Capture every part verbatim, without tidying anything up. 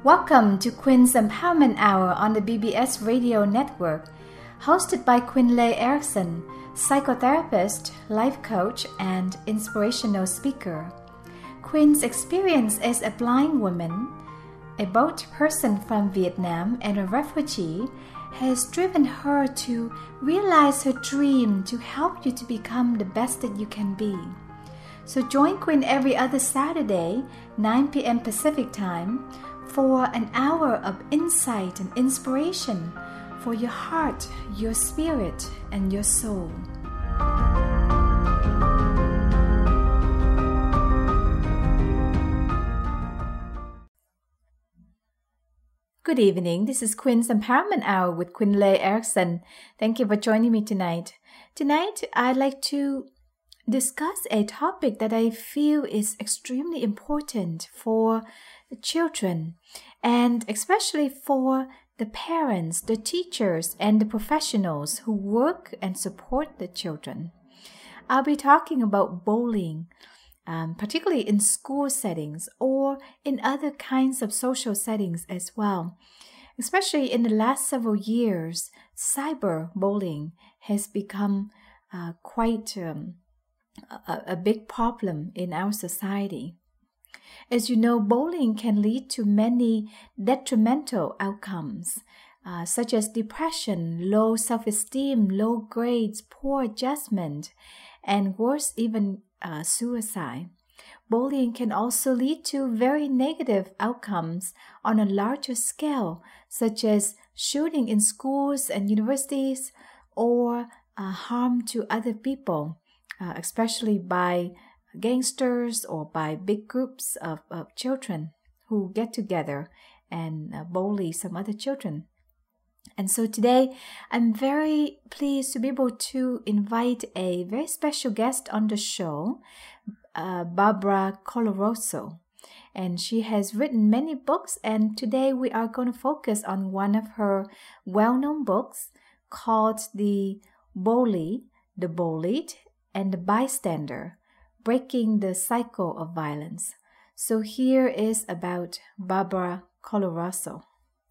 Welcome to Quinn's Empowerment Hour on the B B S Radio Network, hosted by Quinn-Lay Erickson, psychotherapist, life coach, and inspirational speaker. Quinn's experience as a blind woman, a boat person from Vietnam, and a refugee has driven her to realize her dream to help you to become the best that you can be. So join Quinn every other Saturday, nine p.m. Pacific Time, for an hour of insight and inspiration for your heart, your spirit, and your soul. Good evening. This is Quinn's Empowerment Hour with Quinn-Lay Erickson. Thank you for joining me tonight. Tonight, I'd like to discuss a topic that I feel is extremely important for the children, and especially for the parents, the teachers, and the professionals who work and support the children. I'll be talking about bullying, um, particularly in school settings or in other kinds of social settings as well. Especially in the last several years, cyberbullying has become uh, quite um, a, a big problem in our society. As you know, bullying can lead to many detrimental outcomes, uh, such as depression, low self-esteem, low grades, poor adjustment, and worse, even uh, suicide. Bullying can also lead to very negative outcomes on a larger scale, such as shooting in schools and universities, or uh, harm to other people, uh, especially by gangsters or by big groups of, of children who get together and uh, bully some other children. And so today, I'm very pleased to be able to invite a very special guest on the show, uh, Barbara Coloroso. And she has written many books, and today we are going to focus on one of her well-known books called The Bully, The Bullied, and The Bystander: Breaking the Cycle of Violence. So here is about Barbara Coloroso.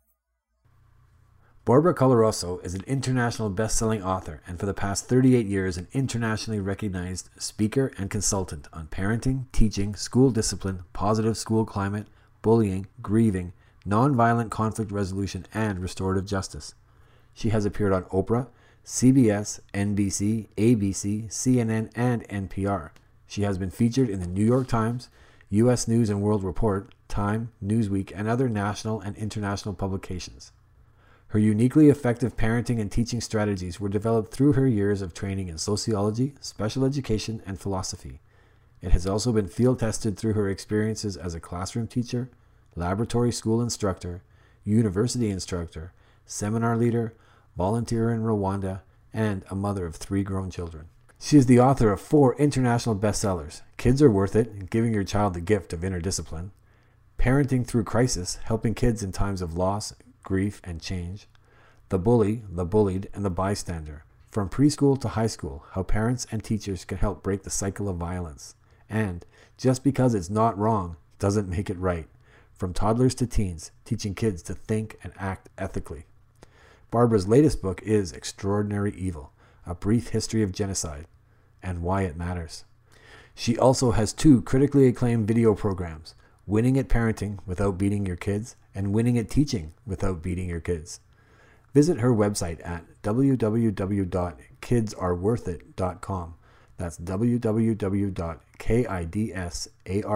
Barbara Coloroso is an international best-selling author and for the past thirty-eight years an internationally recognized speaker and consultant on parenting, teaching, school discipline, positive school climate, bullying, grieving, nonviolent conflict resolution, and restorative justice. She has appeared on Oprah, C B S, N B C, A B C, C N N, and N P R. She has been featured in the New York Times, U S News and World Report, Time, Newsweek, and other national and international publications. Her uniquely effective parenting and teaching strategies were developed through her years of training in sociology, special education, and philosophy. It has also been field tested through her experiences as a classroom teacher, laboratory school instructor, university instructor, seminar leader, volunteer in Rwanda, and a mother of three grown children. She is the author of four international bestsellers: Kids Are Worth It, Giving Your Child the Gift of Inner Discipline; Parenting Through Crisis, Helping Kids in Times of Loss, Grief, and Change; The Bully, The Bullied, and The Bystander, From Preschool to High School, How Parents and Teachers Can Help Break the Cycle of Violence; and Just Because It's Not Wrong Doesn't Make It Right, From Toddlers to Teens, Teaching Kids to Think and Act Ethically. Barbara's latest book is Extraordinary Evil: A Brief History of Genocide and Why It Matters. She also has two critically acclaimed video programs, Winning at Parenting Without Beating Your Kids and Winning at Teaching Without Beating Your Kids. Visit her website at w w w dot kids are worth it dot com. That's w w w dot kids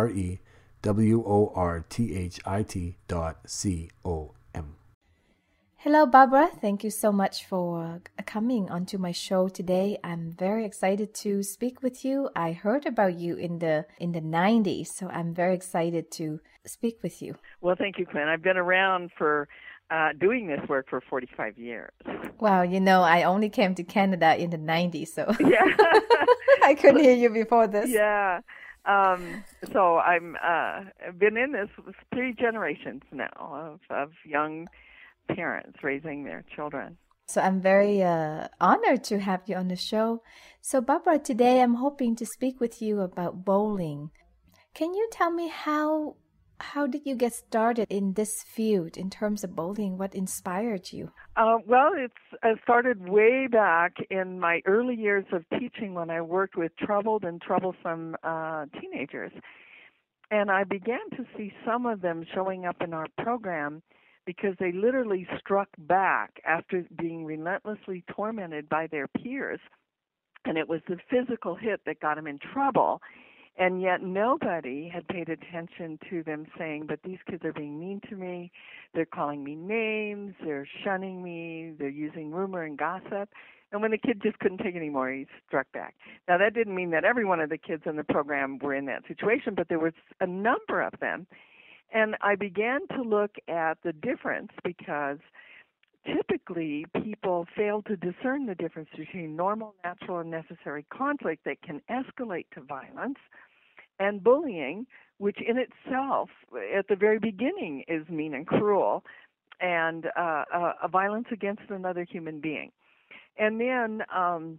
arewworthit dot com. Hello, Barbara. Thank you so much for coming onto my show today. I'm very excited to speak with you. I heard about you in the in the nineties, so I'm very excited to speak with you. Well, thank you, Quinn. I've been around for uh, doing this work for forty-five years. Wow, you know, I only came to Canada in the nineties, so yeah, I couldn't hear you before this. Yeah. Um, so I'm uh, I've been in this with three generations now of, of young parents raising their children. So I'm very uh, honored to have you on the show. So Barbara, today I'm hoping to speak with you about bowling. Can you tell me how how did you get started in this field in terms of bullying? What inspired you? Uh, well, it's it started way back in my early years of teaching when I worked with troubled and troublesome uh, teenagers. And I began to see some of them showing up in our program because they literally struck back after being relentlessly tormented by their peers. And it was the physical hit that got them in trouble. And yet nobody had paid attention to them saying, but these kids are being mean to me. They're calling me names. They're shunning me. They're using rumor and gossip. And when the kid just couldn't take it anymore, he struck back. Now, that didn't mean that every one of the kids in the program were in that situation, but there was a number of them. And I began to look at the difference because typically people fail to discern the difference between normal, natural, and necessary conflict that can escalate to violence and bullying, which in itself, at the very beginning, is mean and cruel, and uh, uh, a violence against another human being. And then um,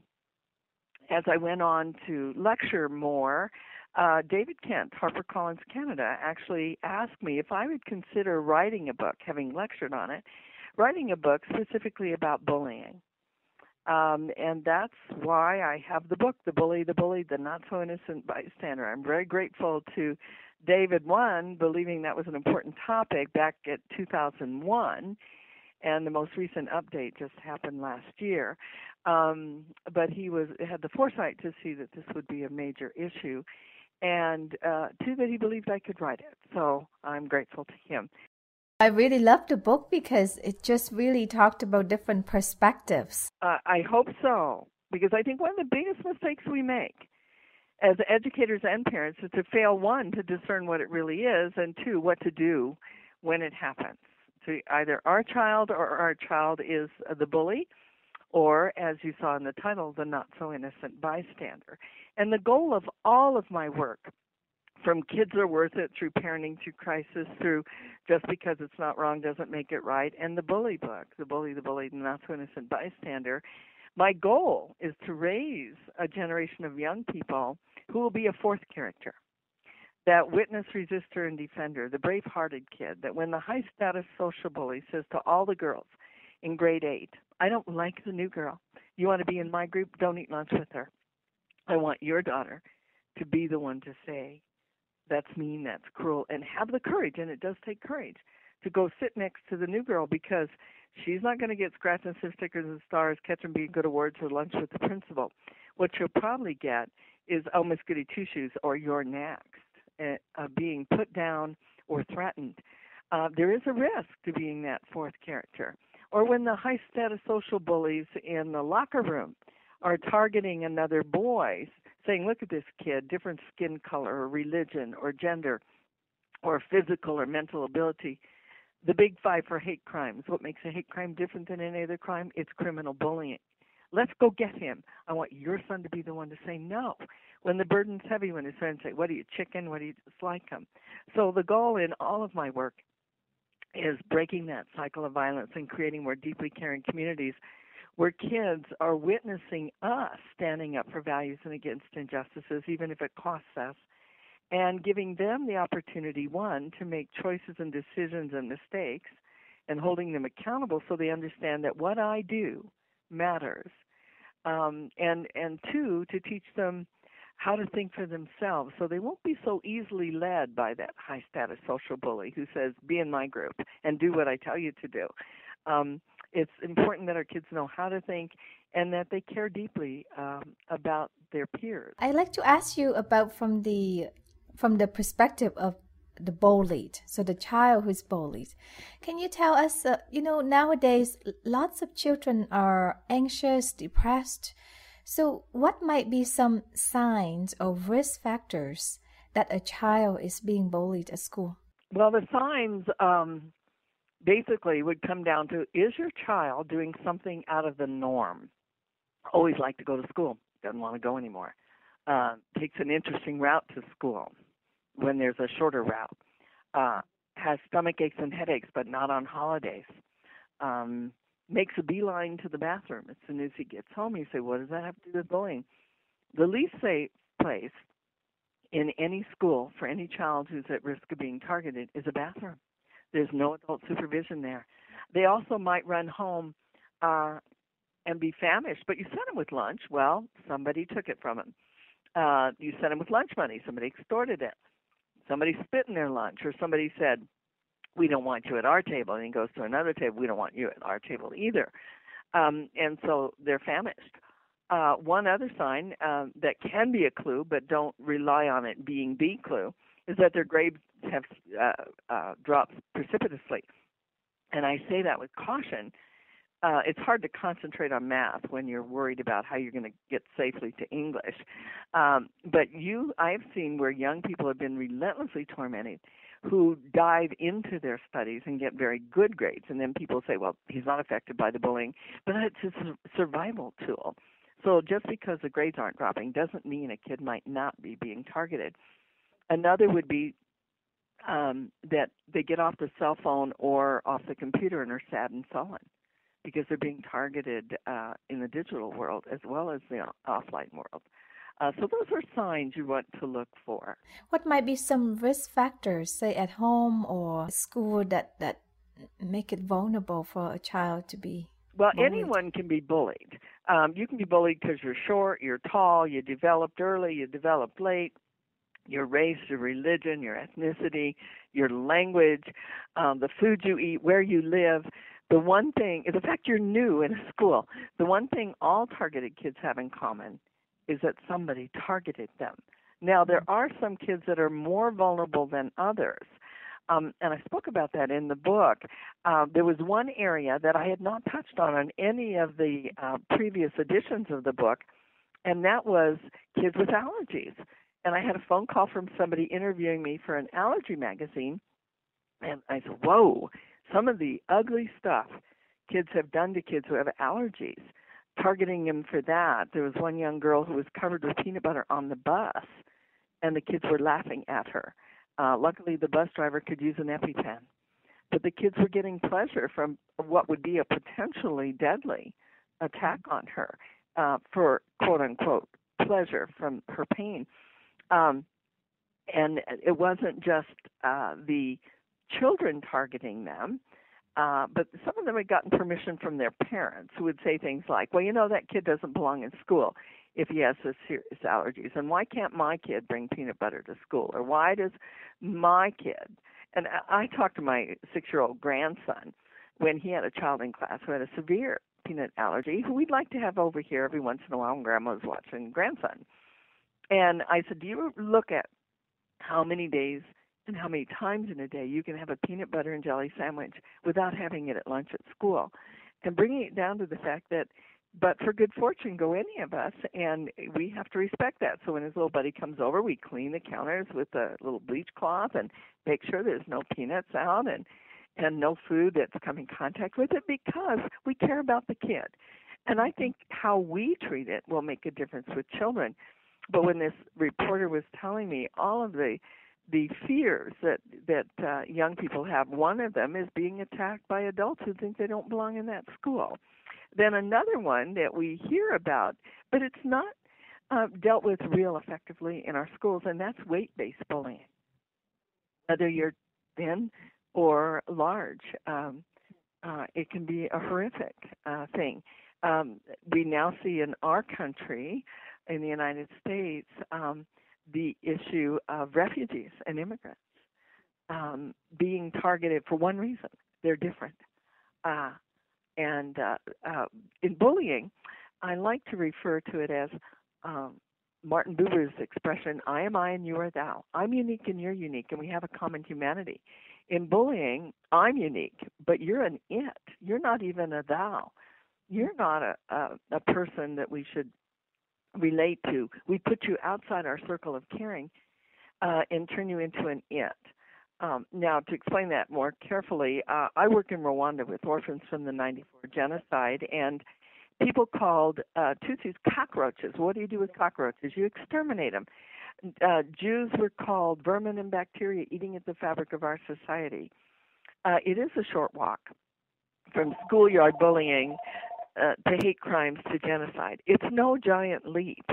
as I went on to lecture more, uh, David Kent, HarperCollins Canada, actually asked me if I would consider writing a book, having lectured on it, writing a book specifically about bullying. Um, and that's why I have the book, The Bully, the Bully, the Not-So-Innocent Bystander. I'm very grateful to David, one, believing that was an important topic back at two thousand one, and the most recent update just happened last year. Um, but he was had the foresight to see that this would be a major issue, and uh, two, that he believed I could write it. So I'm grateful to him. I really loved the book because it just really talked about different perspectives. Uh, I hope so, because I think one of the biggest mistakes we make as educators and parents is to fail, one, to discern what it really is, and two, what to do when it happens. So either our child or our child is the bully, or, as you saw in the title, the not-so-innocent bystander. And the goal of all of my work, from Kids Are Worth It, through Parenting Through Crisis, through Just Because It's Not Wrong Doesn't Make It Right, and the Bully book, The Bully, the Bully, the Not-So-Innocent Bystander, my goal is to raise a generation of young people who will be a fourth character, that witness, resistor, and defender, the brave-hearted kid, that when the high-status social bully says to all the girls in grade eight, I don't like the new girl. You want to be in my group? Don't eat lunch with her. I want your daughter to be the one to say, that's mean, that's cruel, and have the courage, and it does take courage, to go sit next to the new girl, because she's not going to get scratch and sniff stickers and stars, catch and be good awards, or lunch with the principal. What she'll probably get is, oh, Miss Goody Two-Shoes, or you're next, uh, uh, being put down or threatened. Uh, there is a risk to being that fourth character. Or when the high-status social bullies in the locker room are targeting another boy, saying, look at this kid, different skin color or religion or gender or physical or mental ability. The big five for hate crimes. What makes a hate crime different than any other crime? It's criminal bullying. Let's go get him. I want your son to be the one to say no. When the burden's heavy, when his friends say, what are you, chicken? What do you dislike him? So the goal in all of my work is breaking that cycle of violence and creating more deeply caring communities where kids are witnessing us standing up for values and against injustices, even if it costs us, and giving them the opportunity, one, to make choices and decisions and mistakes, and holding them accountable so they understand that what I do matters, um, and, and two, to teach them how to think for themselves so they won't be so easily led by that high-status social bully who says, be in my group and do what I tell you to do. Um, it's important that our kids know how to think and that they care deeply um, about their peers. I'd like to ask you about from the from the perspective of the bullied, so the child who's bullied. Can you tell us, uh, you know, nowadays lots of children are anxious, depressed. So what might be some signs or risk factors that a child is being bullied at school? Well, the signs um, basically would come down to, is your child doing something out of the norm? Always like to go to school, doesn't want to go anymore. Uh, takes an interesting route to school when there's a shorter route. Uh, has stomach aches and headaches, but not on holidays. Um, makes a beeline to the bathroom as soon as he gets home. You say, what does that have to do with bullying? The least safe place in any school for any child who's at risk of being targeted is a bathroom. There's no adult supervision there. They also might run home uh, and be famished, but you sent them with lunch. Well, somebody took it from them. Uh, you sent them with lunch money. Somebody extorted it. Somebody spit in their lunch, or somebody said, we don't want you at our table, and he goes to another table, we don't want you at our table either. Um, and so they're famished. Uh, one other sign uh, that can be a clue, but don't rely on it being the clue, is that their grades have uh, uh, dropped precipitously. And I say that with caution. Uh, it's hard to concentrate on math when you're worried about how you're going to get safely to English. Um, but you, I've seen where young people have been relentlessly tormented who dive into their studies and get very good grades. And then people say, well, he's not affected by the bullying, but it's a survival tool. So just because the grades aren't dropping doesn't mean a kid might not be being targeted. Another would be um, that they get off the cell phone or off the computer and are sad and sullen because they're being targeted uh, in the digital world as well as the offline world. Uh, so those are signs you want to look for. What might be some risk factors, say at home or school, that, that make it vulnerable for a child to be Well, bullied? Anyone can be bullied. Um, you can be bullied because you're short, you're tall, you developed early, you developed late, your race, your religion, your ethnicity, your language, um, the food you eat, where you live. The one thing, the fact you're new in a school, the one thing all targeted kids have in common is that somebody targeted them. Now, there are some kids that are more vulnerable than others. Um, and I spoke about that in the book. Uh, there was one area that I had not touched on in any of the uh, previous editions of the book, and that was kids with allergies. And I had a phone call from somebody interviewing me for an allergy magazine, and I said, whoa, some of the ugly stuff kids have done to kids who have allergies, targeting them for that. There was one young girl who was covered with peanut butter on the bus, and the kids were laughing at her. Uh, luckily, the bus driver could use an EpiPen. But the kids were getting pleasure from what would be a potentially deadly attack on her uh, for, quote-unquote, pleasure from her pain. Um, and it wasn't just uh, the children targeting them, uh, but some of them had gotten permission from their parents who would say things like, well, you know, that kid doesn't belong in school if he has a serious allergies, and why can't my kid bring peanut butter to school, or why does my kid? And I talked to my six-year-old grandson when he had a child in class who had a severe peanut allergy, who we'd like to have over here every once in a while when Grandma was watching grandson. And I said, do you look at how many days and how many times in a day you can have a peanut butter and jelly sandwich without having it at lunch at school? And bringing it down to the fact that, but for good fortune, go any of us, and we have to respect that. So when his little buddy comes over, we clean the counters with a little bleach cloth and make sure there's no peanuts out and, and no food that's come in contact with it, because we care about the kid. And I think how we treat it will make a difference with children. But when this reporter was telling me all of the the fears that that uh, young people have, one of them is being attacked by adults who think they don't belong in that school. Then another one that we hear about, but it's not uh, dealt with real effectively in our schools, and that's weight-based bullying. Whether you're thin or large, um, uh, it can be a horrific uh, thing. Um, we now see in our country, in the United States, um, the issue of refugees and immigrants um, being targeted for one reason: they're different. Uh, and uh, uh, in bullying, I like to refer to it as um, Martin Buber's expression, I am I and you are thou. I'm unique and you're unique, and we have a common humanity. In bullying, I'm unique, but you're an it. You're not even a thou. You're not a, a, a person that we should relate to. We put you outside our circle of caring uh, and turn you into an it. Um, now, to explain that more carefully, uh, I work in Rwanda with orphans from the ninety-four genocide, and people called uh, Tutsis cockroaches. What do you do with cockroaches? You exterminate them. Uh, Jews were called vermin and bacteria eating at the fabric of our society. Uh, it is a short walk from schoolyard bullying Uh, to hate crimes to genocide. It's no giant leap.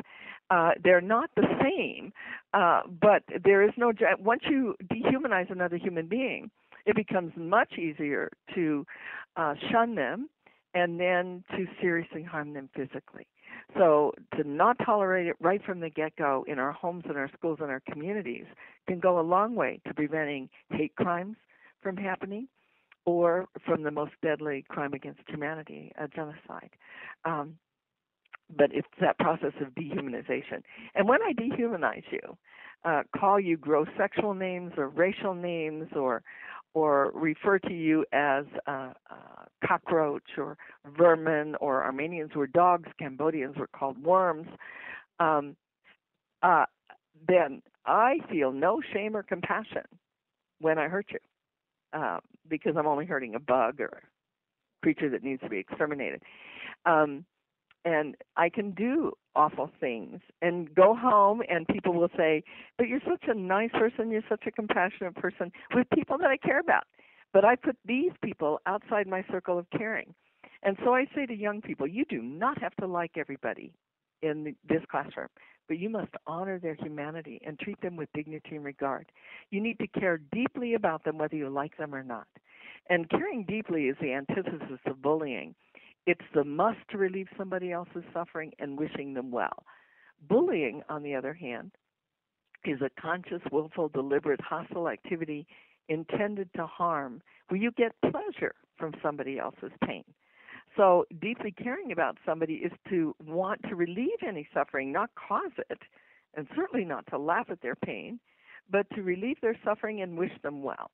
Uh, they're not the same, uh, but there is no, once you dehumanize another human being, it becomes much easier to uh, shun them and then to seriously harm them physically. So to not tolerate it right from the get-go in our homes and our schools and our communities can go a long way to preventing hate crimes from happening or from the most deadly crime against humanity, a genocide. Um, but it's that process of dehumanization. And when I dehumanize you, uh, call you gross sexual names or racial names or or refer to you as uh, uh, cockroach or vermin, or Armenians were dogs, Cambodians were called worms, um, uh, then I feel no shame or compassion when I hurt you, uh, because I'm only hurting a bug or a creature that needs to be exterminated. Um, and I can do awful things and go home and people will say, but you're such a nice person, you're such a compassionate person, with people that I care about. But I put these people outside my circle of caring. And so I say to young people, you do not have to like everybody in this classroom, but you must honor their humanity and treat them with dignity and regard. You need to care deeply about them whether you like them or not. And caring deeply is the antithesis of bullying. It's the must to relieve somebody else's suffering and wishing them well. Bullying, on the other hand, is a conscious, willful, deliberate, hostile activity intended to harm, where you get pleasure from somebody else's pain. So deeply caring about somebody is to want to relieve any suffering, not cause it, and certainly not to laugh at their pain, but to relieve their suffering and wish them well.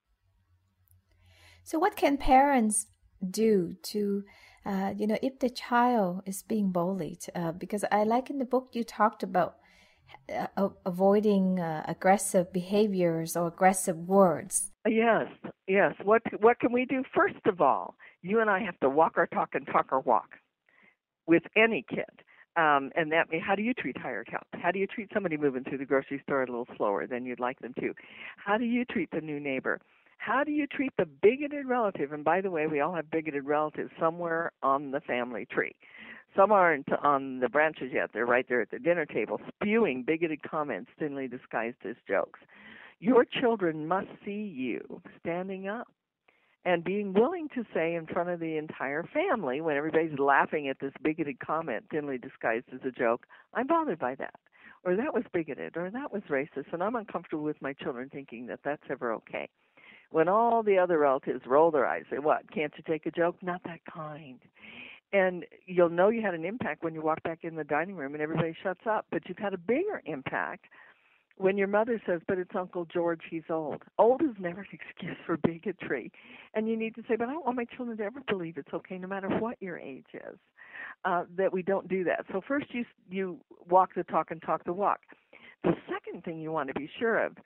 So what can parents do to, uh, you know, if the child is being bullied? Uh, because I like in the book you talked about uh, avoiding uh, aggressive behaviors or aggressive words. Yes, yes. What what can we do? First of all, you and I have to walk our talk and talk our walk with any kid. Um, and that means, how do you treat hired help? How do you treat somebody moving through the grocery store a little slower than you'd like them to? How do you treat the new neighbor? How do you treat the bigoted relative? And by the way, we all have bigoted relatives somewhere on the family tree. Some aren't on the branches yet. They're right there at the dinner table, spewing bigoted comments thinly disguised as jokes. Your children must see you standing up and being willing to say in front of the entire family, when everybody's laughing at this bigoted comment thinly disguised as a joke, I'm bothered by that, or that was bigoted, or that was racist, and I'm uncomfortable with my children thinking that that's ever okay. When all the other relatives roll their eyes, say, what, can't you take a joke? Not that kind. And you'll know you had an impact when you walk back in the dining room and everybody shuts up, but you've had a bigger impact when your mother says, but it's Uncle George, he's old. Old is never an excuse for bigotry. And you need to say, but I don't want my children to ever believe it's okay, no matter what your age is, uh, that we don't do that. So first you you walk the talk and talk the walk. The second thing you want to be sure of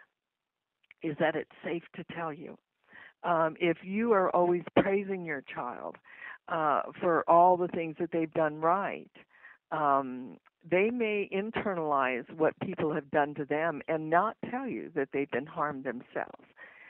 is that it's safe to tell you. Um, if you are always praising your child uh, for all the things that they've done right, um, they may internalize what people have done to them and not tell you that they've been harmed themselves.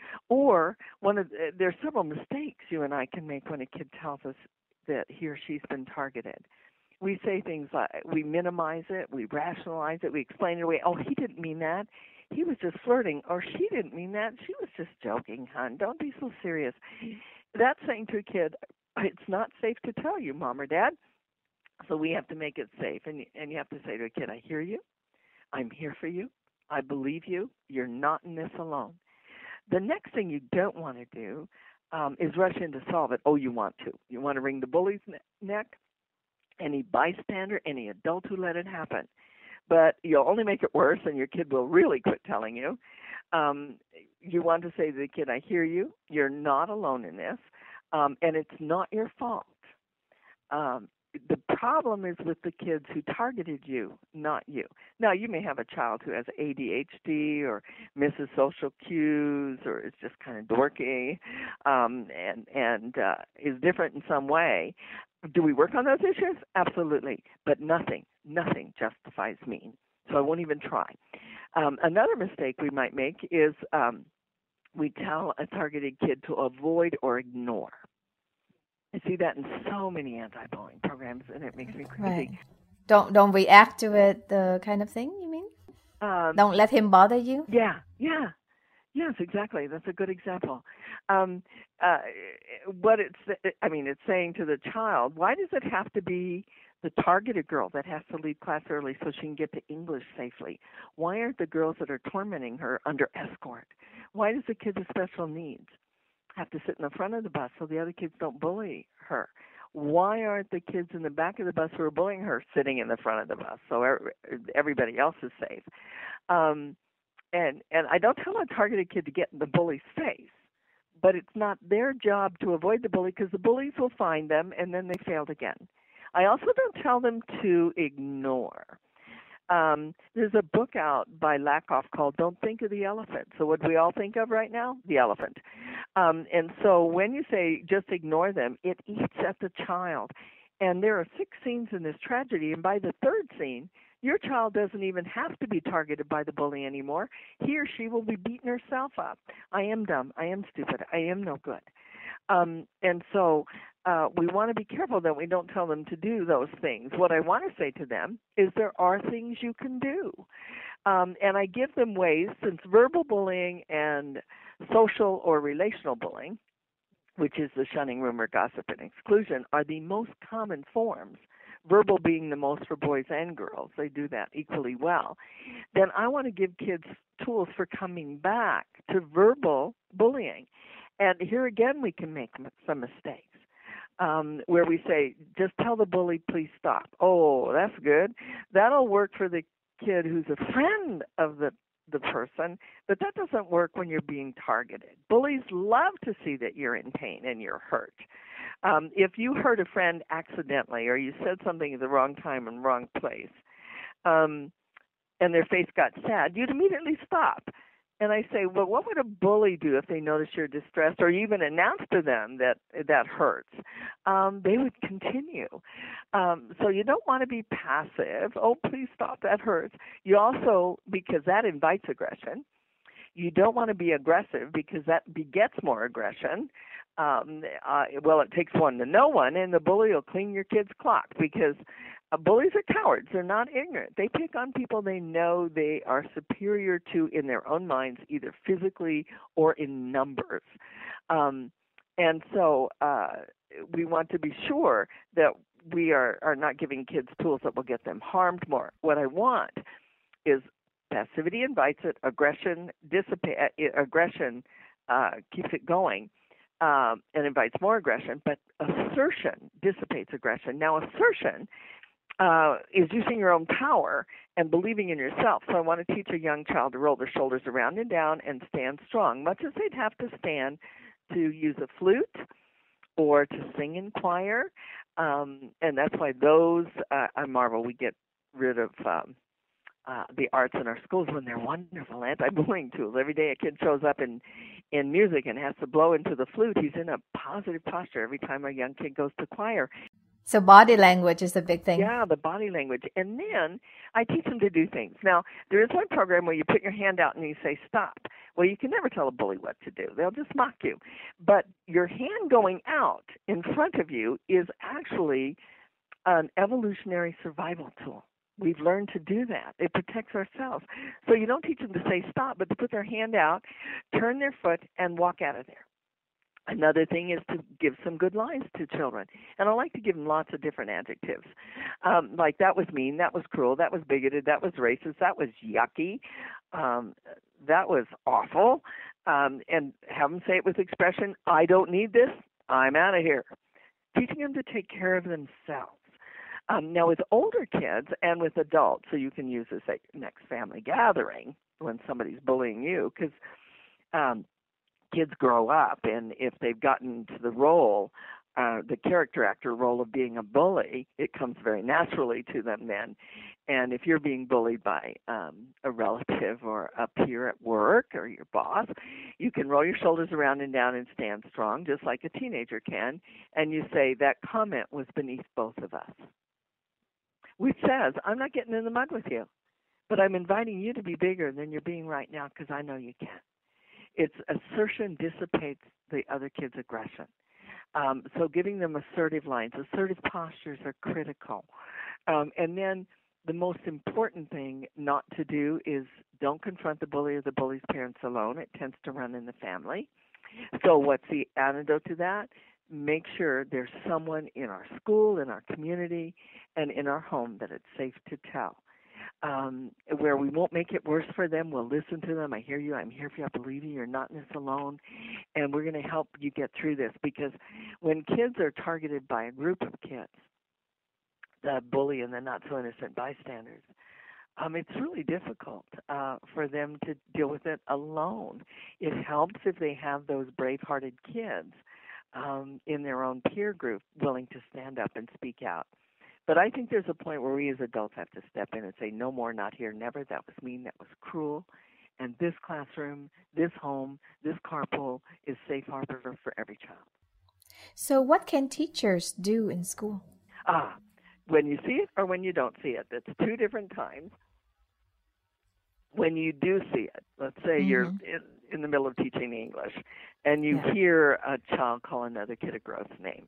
Or one of the, there are several mistakes you and I can make when a kid tells us that he or she's been targeted. We say things like, we minimize it, we rationalize it, we explain it away. Oh, he didn't mean that. He was just flirting. Or she didn't mean that. She was just joking, hon. Don't be so serious. That's saying to a kid, it's not safe to tell you, Mom or Dad. So we have to make it safe. And, and you have to say to a kid, I hear you. I'm here for you. I believe you. You're not in this alone. The next thing you don't want to do um, is rush in to solve it. Oh, you want to. You want to wring the bully's ne- neck? Any bystander, any adult who let it happen. But you'll only make it worse, and your kid will really quit telling you. Um, you want to say to the kid, I hear you. You're not alone in this, um, and it's not your fault. Um, the problem is with the kids who targeted you, not you. Now, you may have a child who has A D H D or misses social cues or is just kind of dorky um, and, and uh, is different in some way. Do we work on those issues? Absolutely. But nothing, nothing justifies mean. So I won't even try. Um, another mistake we might make is um, we tell a targeted kid to avoid or ignore. I see that in so many anti-bullying programs, and it makes me crazy. Right. Don't don't react to it, the kind of thing, you mean? Um, Don't let him bother you? yeah, yeah. Yes, exactly. That's a good example. Um, uh, what it's, I mean, it's saying to the child, why does it have to be the targeted girl that has to leave class early so she can get to English safely? Why aren't the girls that are tormenting her under escort? Why does the kid with special needs have to sit in the front of the bus so the other kids don't bully her? Why aren't the kids in the back of the bus who are bullying her sitting in the front of the bus so everybody else is safe? Um, And and I don't tell a targeted kid to get in the bully's face, but it's not their job to avoid the bully because the bullies will find them and then they failed again. I also don't tell them to ignore. Um, there's a book out by Lakoff called Don't Think of the Elephant. So what do we all think of right now? The elephant. Um, and so when you say just ignore them, it eats at the child. And there are six scenes in this tragedy, and by the third scene, your child doesn't even have to be targeted by the bully anymore. He or she will be beating herself up. I am dumb. I am stupid. I am no good. Um, and so uh, we want to be careful that we don't tell them to do those things. What I want to say to them is there are things you can do. Um, and I give them ways, since verbal bullying and social or relational bullying, which is the shunning, rumor, gossip, and exclusion, are the most common forms, verbal being the most for boys and girls. They do that equally well. Then I want to give kids tools for coming back to verbal bullying. And here again, we can make some mistakes um, where we say, just tell the bully, please stop. Oh, that's good. That'll work for the kid who's a friend of the the person, but that doesn't work when you're being targeted. Bullies love to see that you're in pain and you're hurt. Um, if you hurt a friend accidentally or you said something at the wrong time and wrong place, um, and their face got sad, you'd immediately stop. And I say, well, what would a bully do if they notice you're distressed or even announce to them that that hurts? Um, they would continue. Um, so you don't want to be passive. Oh, please stop, that hurts. You also, because that invites aggression, you don't want to be aggressive because that begets more aggression. Um, uh, well, it takes one to know one, and the bully will clean your kid's clock because uh, bullies are cowards. They're not ignorant. They pick on people they know they are superior to in their own minds, either physically or in numbers. Um, and so uh, we want to be sure that we are, are not giving kids tools that will get them harmed more. What I want is passivity invites it, aggression dissipates, aggression uh, keeps it going. Um, and invites more aggression, but assertion dissipates aggression. Now, assertion uh, is using your own power and believing in yourself. So I want to teach a young child to roll their shoulders around and down and stand strong, much as they'd have to stand to use a flute or to sing in choir. Um, and that's why those, uh, I marvel, we get rid of um, Uh, the arts in our schools when they're wonderful anti-bullying tools. Every day a kid shows up in, in music and has to blow into the flute, he's in a positive posture every time a young kid goes to choir. So body language is a big thing. Yeah, the body language. And then I teach them to do things. Now, there is one program where you put your hand out and you say, stop. Well, you can never tell a bully what to do. They'll just mock you. But your hand going out in front of you is actually an evolutionary survival tool. We've learned to do that. It protects ourselves. So you don't teach them to say stop, but to put their hand out, turn their foot, and walk out of there. Another thing is to give some good lines to children. And I like to give them lots of different adjectives. Um, like, that was mean, that was cruel, that was bigoted, that was racist, that was yucky, um, that was awful. Um, and have them say it with expression, I don't need this, I'm out of here. Teaching them to take care of themselves. Um, now, with older kids and with adults, so you can use this at next family gathering when somebody's bullying you, because um, kids grow up, and if they've gotten to the role, uh, the character actor role of being a bully, it comes very naturally to them then. And if you're being bullied by um, a relative or a peer at work or your boss, you can roll your shoulders around and down and stand strong, just like a teenager can, and you say, that comment was beneath both of us. Which says, I'm not getting in the mud with you, but I'm inviting you to be bigger than you're being right now because I know you can. It's assertion dissipates the other kid's aggression. Um, so giving them assertive lines, assertive postures are critical. Um, and then the most important thing not to do is don't confront the bully or the bully's parents alone. It tends to run in the family. So what's the antidote to that? Make sure there's someone in our school, in our community, and in our home that it's safe to tell. Um, where we won't make it worse for them. We'll listen to them. I hear you. I'm here for you. I believe you. You're not in this alone. And we're going to help you get through this, because when kids are targeted by a group of kids, the bully and the not-so-innocent bystanders, um, it's really difficult uh, for them to deal with it alone. It helps if they have those brave-hearted kids um, in their own peer group willing to stand up and speak out. But I think there's a point where we as adults have to step in and say, no more, not here, never. That was mean, that was cruel. And this classroom, this home, this carpool is safe harbor for every child. So what can teachers do in school? Ah, when you see it or when you don't see it. That's two different times. When you do see it, let's say mm-hmm. you're in, in the middle of teaching English and you yeah. hear a child call another kid a gross name.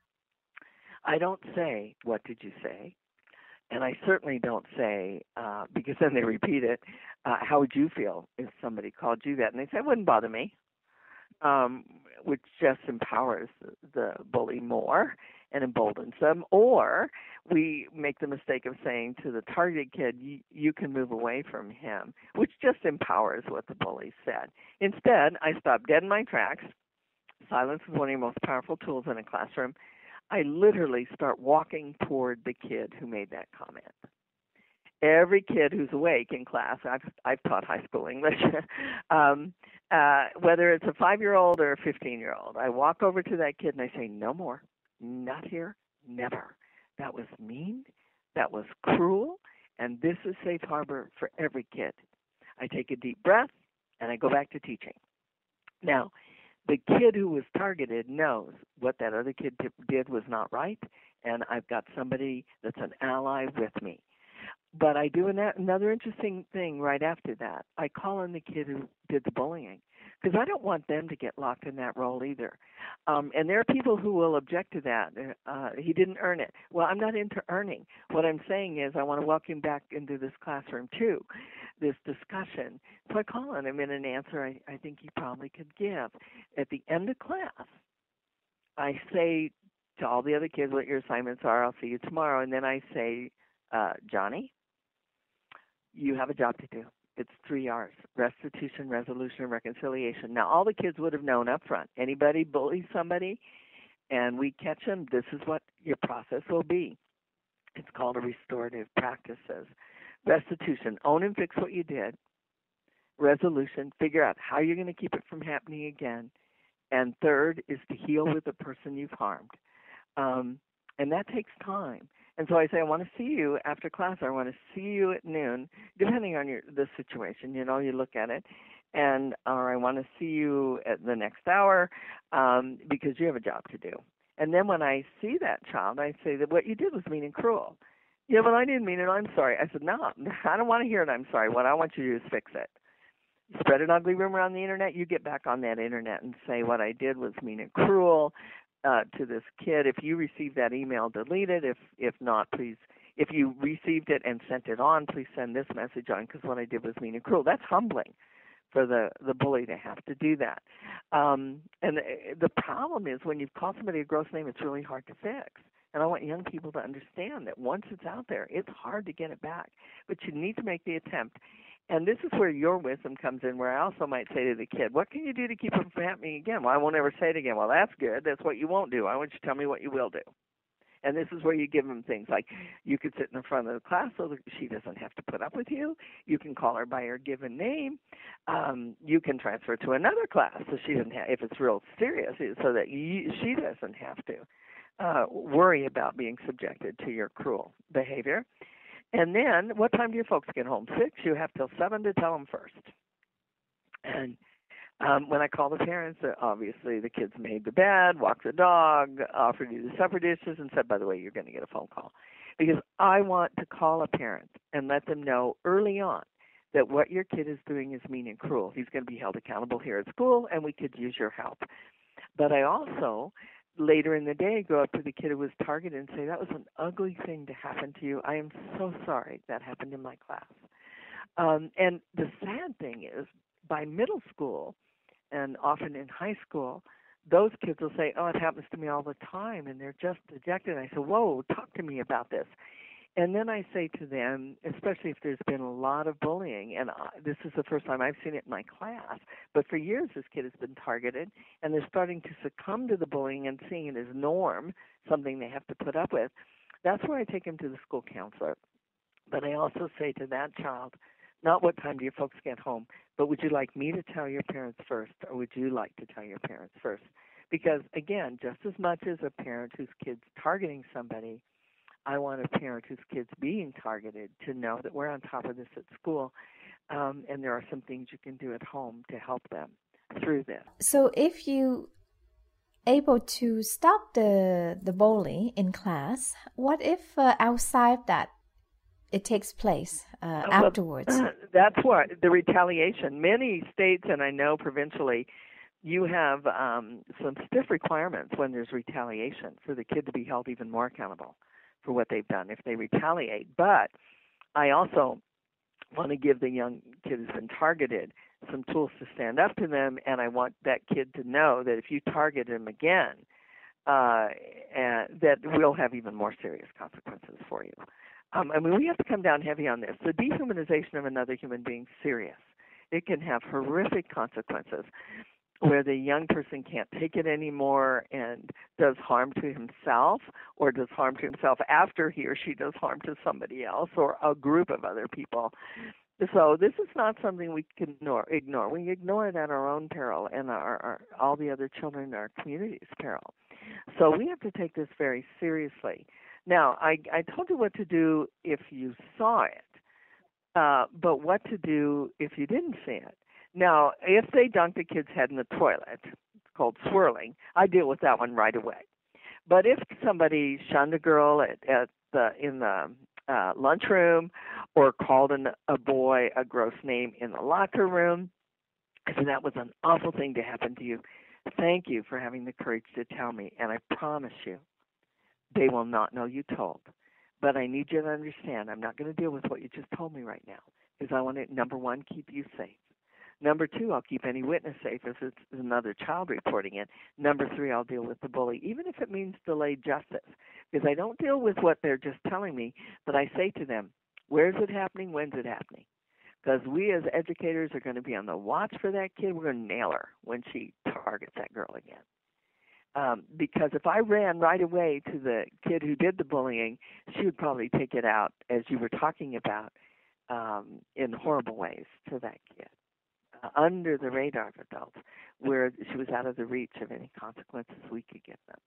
I don't say, what did you say? And I certainly don't say, uh, because then they repeat it, uh, how would you feel if somebody called you that? And they say, it wouldn't bother me, um, which just empowers the, the bully more and emboldens them. Or we make the mistake of saying to the targeted kid, you, you can move away from him, which just empowers what the bully said. Instead, I stop dead in my tracks. Silence is one of your most powerful tools in a classroom. I literally start walking toward the kid who made that comment. Every kid who's awake in class, I've, I've taught high school English, um, uh, whether it's a five-year-old or a fifteen-year-old, I walk over to that kid and I say, no more, not here, never. That was mean, that was cruel, and this is safe harbor for every kid. I take a deep breath and I go back to teaching. Now, the kid who was targeted knows what that other kid t- did was not right, and I've got somebody that's an ally with me. But I do an- another interesting thing right after that. I call in the kid who did the bullying, because I don't want them to get locked in that role either. Um, and there are people who will object to that. Uh, he didn't earn it. Well, I'm not into earning. What I'm saying is I want to welcome back into this classroom too, this discussion. So I call on him in an answer I, I think he probably could give. At the end of class, I say to all the other kids what your assignments are. I'll see you tomorrow. And then I say, uh, Johnny, you have a job to do. It's three R's: restitution, resolution, and reconciliation. Now, all the kids would have known up front. Anybody bullies somebody and we catch them, this is what your process will be. It's called a restorative practices. Restitution, own and fix what you did. Resolution, figure out how you're going to keep it from happening again. And third is to heal with the person you've harmed. Um, and that takes time. And so I say, I want to see you after class, or I want to see you at noon, depending on your the situation. You know, you look at it, and or I want to see you at the next hour um, because you have a job to do. And then when I see that child, I say that what you did was mean and cruel. Yeah, well, I didn't mean it. I'm sorry. I said, no, I don't want to hear it. I'm sorry. What I want you to do is fix it. Spread an ugly rumor on the internet, you get back on that internet and say what I did was mean and cruel uh, to this kid. If you received that email, delete it. If if not, please, if you received it and sent it on, please send this message on, because what I did was mean and cruel. That's humbling for the, the bully to have to do that. Um, and the, the problem is when you've called somebody a gross name, it's really hard to fix. And I want young people to understand that once it's out there, it's hard to get it back. But you need to make the attempt. And this is where your wisdom comes in, where I also might say to the kid, what can you do to keep it from happening again? Well, I won't ever say it again. Well, that's good. That's what you won't do. I want you to tell me what you will do. And this is where you give them things like you could sit in the front of the class so that she doesn't have to put up with you. You can call her by her given name. Um, you can transfer to another class so she doesn't have, if it's real serious, so that you, she doesn't have to uh, worry about being subjected to your cruel behavior. And then, what time do your folks get home? Six? You have till seven to tell them first. And um, when I call the parents, uh, obviously the kids made the bed, walked the dog, offered you the supper dishes, and said, by the way, you're going to get a phone call. Because I want to call a parent and let them know early on that what your kid is doing is mean and cruel. He's going to be held accountable here at school, and we could use your help. But I also later in the day go up to the kid who was targeted and say, that was an ugly thing to happen to you. I am so sorry that happened in my class. Um, and the sad thing is, by middle school and often in high school, those kids will say, oh, it happens to me all the time, and they're just dejected. And I say, whoa, talk to me about this. And then I say to them, especially if there's been a lot of bullying, and I, this is the first time I've seen it in my class, but for years this kid has been targeted, and they're starting to succumb to the bullying and seeing it as norm, something they have to put up with. That's where I take them to the school counselor. But I also say to that child, not what time do your folks get home, but would you like me to tell your parents first, or would you like to tell your parents first? Because, again, just as much as a parent whose kid's targeting somebody, I want a parent whose kid's being targeted to know that we're on top of this at school, um, and there are some things you can do at home to help them through this. So if you able to stop the the bully in class, what if uh, outside that it takes place uh, well, afterwards? That's what, the retaliation. Many states, and I know provincially, you have um, some stiff requirements when there's retaliation for the kid to be held even more accountable for what they've done if they retaliate. But I also want to give the young kid who's been targeted some tools to stand up to them, and I want that kid to know that if you target him again, uh, and that will have even more serious consequences for you. Um, I mean, we have to come down heavy on this. The dehumanization of another human being is serious. It can have horrific consequences, where the young person can't take it anymore and does harm to himself, or does harm to himself after he or she does harm to somebody else or a group of other people. So this is not something we can ignore. ignore. We ignore it at our own peril and our, our, all the other children in our community's peril. So we have to take this very seriously. Now, I, I told you what to do if you saw it, uh, but what to do if you didn't see it. Now, if they dunked a kid's head in the toilet, it's called swirling, I deal with that one right away. But if somebody shunned a girl at, at the in the uh, lunchroom, or called an, a boy a gross name in the locker room, I said, that was an awful thing to happen to you. Thank you for having the courage to tell me, and I promise you, they will not know you told. But I need you to understand, I'm not going to deal with what you just told me right now, because I want to, number one, keep you safe. Number two, I'll keep any witness safe if it's another child reporting it. Number three, I'll deal with the bully, even if it means delayed justice, because I don't deal with what they're just telling me, but I say to them, where's it happening, when's it happening? Because we as educators are going to be on the watch for that kid. We're going to nail her when she targets that girl again. Um, because if I ran right away to the kid who did the bullying, she would probably take it out, as you were talking about, um, in horrible ways to that kid. Under the radar of adults, where she was out of the reach of any consequences we could give them.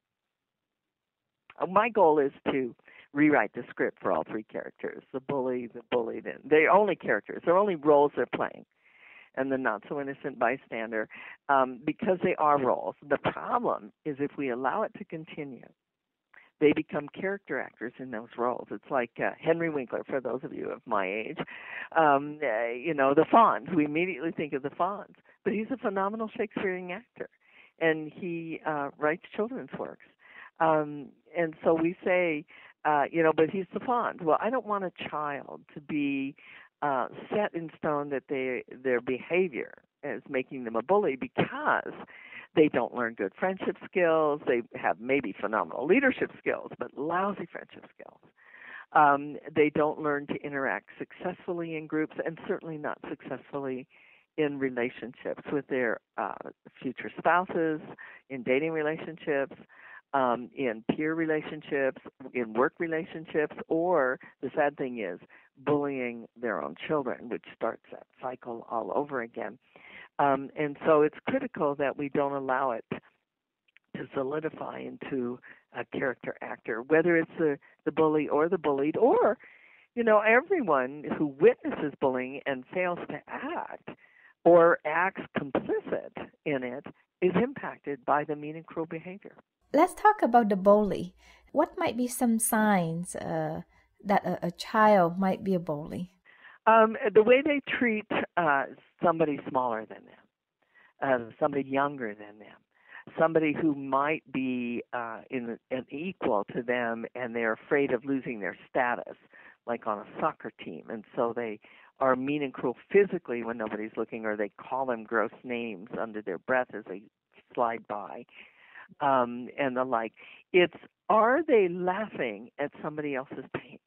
Uh, my goal is to rewrite the script for all three characters, the bully, the bullied, and they're only characters. They're only roles they're playing, and the not-so-innocent bystander, um, because they are roles. The problem is if we allow it to continue, they become character actors in those roles. It's like uh, Henry Winkler, for those of you of my age. Um, uh, you know, the Fonz. We immediately think of the Fonz. But he's a phenomenal Shakespearean actor, and he uh, writes children's works. Um, and so we say, uh, you know, but he's the Fonz. Well, I don't want a child to be uh, set in stone that they their behavior is making them a bully, because they don't learn good friendship skills. They have maybe phenomenal leadership skills, but lousy friendship skills. Um, they don't learn to interact successfully in groups, and certainly not successfully in relationships with their uh, future spouses, in dating relationships, um, in peer relationships, in work relationships, or the sad thing is bullying their own children, which starts that cycle all over again. Um, and so it's critical that we don't allow it to solidify into a character actor, whether it's the, the bully or the bullied, or, you know, everyone who witnesses bullying and fails to act or acts complicit in it is impacted by the mean and cruel behavior. Let's talk about the bully. What might be some signs uh, that a, a child might be a bully? Um, the way they treat uh, somebody smaller than them, uh, somebody younger than them. somebody who might be uh, in an equal to them, and they're afraid of losing their status, like on a soccer team, and so they are mean and cruel physically when nobody's looking, or they call them gross names under their breath as they slide by, um, and the like. It's, are they laughing at somebody else's pain?